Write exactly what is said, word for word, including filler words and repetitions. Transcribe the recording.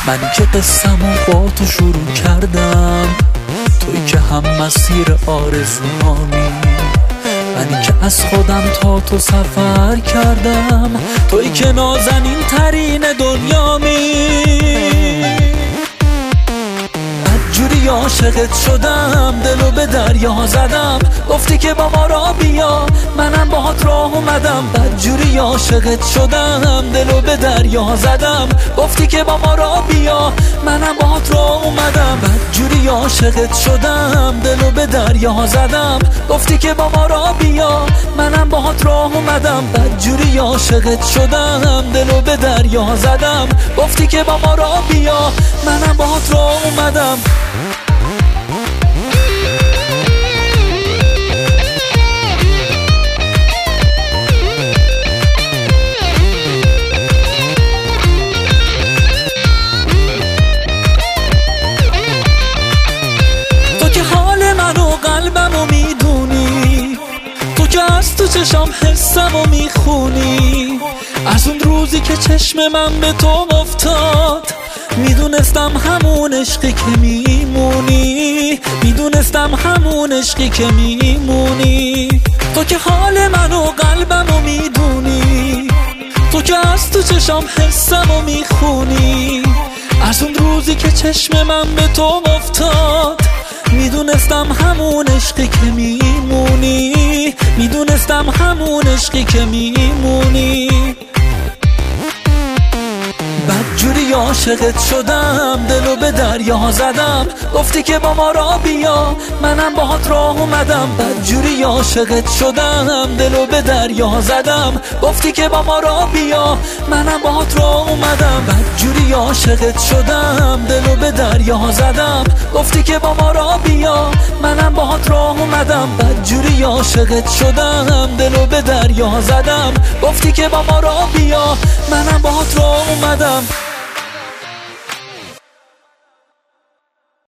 منی که قصه‌مو با تو شروع کردم، توی که هم مسیر آرزوهامی، منی که از خودم تا تو سفر کردم، توی که نازنین ترین دنیامی. جوری عاشقت شدم، دلو به دریا زدم، گفتی که با ما را بیا، منم باهات راه اومدم. بدجوری عاشقت شدم، دلو به دریا زدم، گفتی که با ما را بیا، منم باهات راه اومدم. بدجوری عاشقت شدم، دلو به دریا زدم، گفتی که با ما را بیا، منم باهات راه اومدم. بدجوری عاشقت شدم، دلو به دریا زدم، گفتی که با ما را بیا، منم باهات راه اومدم. تو که حال من و قلبمو میدونی، تو که از تو چشام حسمو میخونی. از اون روزی که چشم من به تو افتاد، میدونستم همون عشقی که میمونی، میدونستم همون عشقی که میمونی. تو که حال من و قلبمو میدونی، تو که از تو چشام حسمو میخونی. از اون روزی که چشم من به تو افتاد، میدونستم همون عشقی که میمونی، میدونستم همون عشقی که میمونی. بدجوری عاشقت شدم، دلو به دریا زدم، گفتی که با ما را بیا، منم باهات راه اومدم. بدجوری عاشقت شدم، دلو به دریا زدم، گفتی که با ما را بیا، منم باهات راه اومدم. بدجوری عاشقت شدم، دلو به دریا زدم، گفتی که با ما را بیا، منم باهات راه اومدم. بدجوری عاشقت شدم، دلو به دریا زدم، گفتی که با ما را بیا، منم باهات راه اومدم.